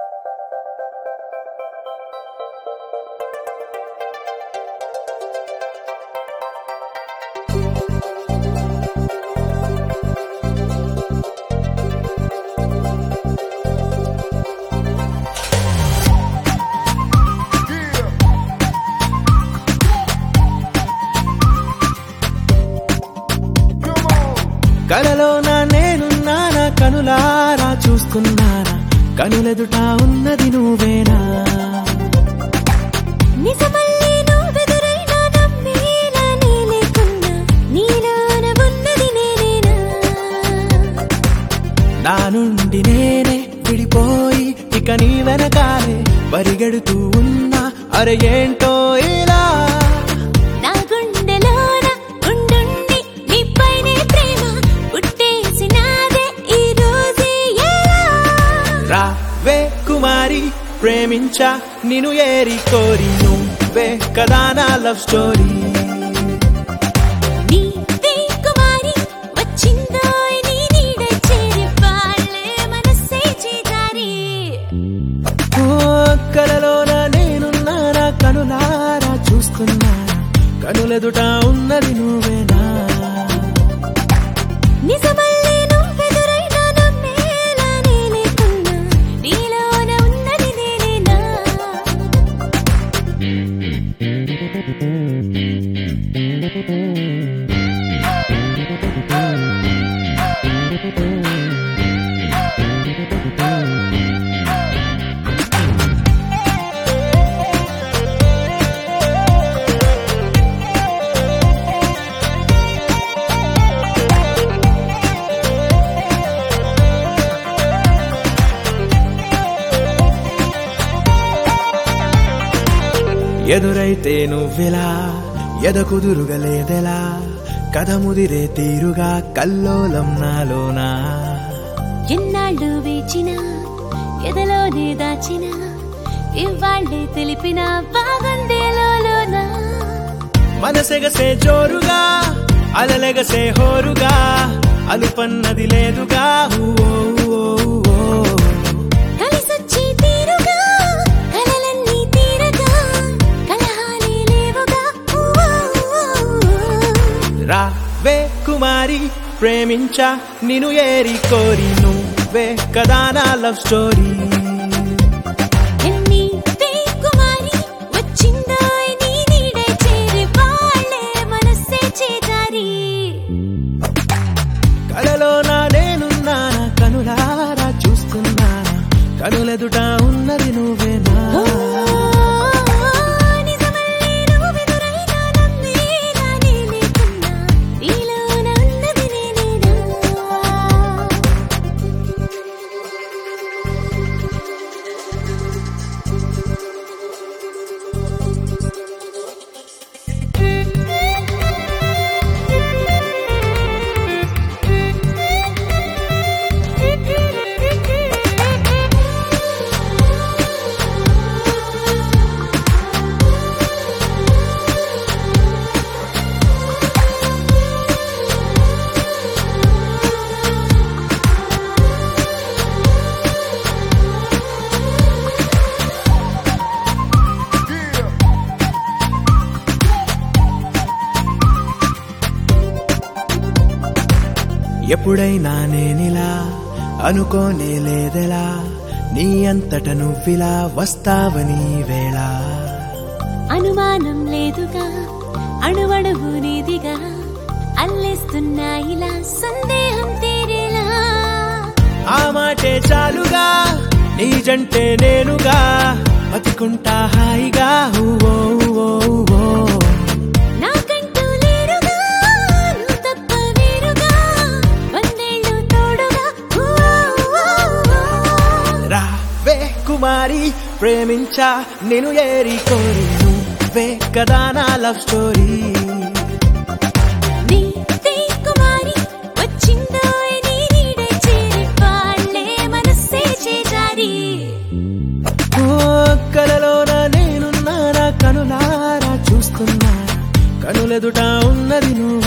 కలలోనా నేనున్నానా కనులారా చూస్తున్నానా కనులెదుట ఉన్నది నువ్వేనా నిజమల్లే నువ్వెదురైనా నమ్మేలా నీ లేకున్నా నీలోన ఉన్నది నేనేనా నా నుండి నేనే విడిపోయి ఇక నీ వెనకాలే పరిగెడుతూ ఉన్నా అరే ఏంటో ఇలా నా గుండెలోన ఉండుండి నీపైనే ప్రేమ పుట్టేసినాదే ఈ రోజే ఎలా రావే కుమారి ప్రేమించా నిన్ను ఏరి కోరి నువ్వే కదా నా లవ్ స్టోరీ నీవే కుమారి వచ్చిందో నీ నీడ చేరి వాళ్ళే మనసే చేదారి ఓ కలలోన నేనున్నానా కనులారా చూస్తున్నానా కనులెదుట ఉన్నది నువ్వేనా నిజమల్లే నువ్వెదురైనా నమ్మేలా నీ లేకున్నా నీలోన ఉన్నది నేనేనా ఎదురైతే నువ్వెలా ఎదకుదురుగలేదెలా కథ ముదిరే తీరుగా కల్లోలం నాలోనా ఎన్నాళ్ళు వేచిన ఎదలోనే దాచిన ఇవాళ్ళే తెలిపిన బాగుందేలోన మనసెగసే జోరుగా అలలెగసే హోరుగా అలుపన్నది లేదుగా ఊ ఓ ఓ కలిసొచ్చి తీరుగా కలలన్నీ తీరగా కలహాలే లేవుగా రావే కుమారి ప్రేమించా నిన్ను ఏరి కోరి నువ్వే కదా నా లవ్ స్టోరీ నీవే కుమారి వచ్చిందో నీ నీడ చేరి వాళ్ళే మనసే చేదారి కలలోనా నేనున్నానా కనులారా చూస్తున్నానా కనులెదుట ఉన్నది నువ్వేనా నిజమల్లే నువ్వెదురైనా నమ్మేలా నీ లేకున్నా నీలోన ఉన్నది నేనేనా ఎప్పుడైనా నేనిలా అనుకోనే లేదెలా నీ అంతట నువ్విలా వస్తావని వేళ అనుమానం లేదుగా అణువణువు నీదిగా అల్లేస్తున్నా ఇలా సందేహం తీరేలా ఆ మాటే చాలుగా నీ జంటే నేనుగా బతికుంటా హాయిగా ఊ ఓ ఓ నాకంటూ లేరుగా నువ్వు తప్ప వేరుగా వందేళ్ళు తోడుగా రావే కుమారి ప్రేమించా నిన్ను ఏరి కోరి నువ్వే కదా నా లవ్ స్టోరీ నీవే కుమారి వచ్చిందో నీ నీడ చేరి వాళ్ళే మనసే చేదారి ఓ కలలోన నేనున్నానా కనులారా చూస్తున్నానా కనులెదుట ఉన్నది నువ్వు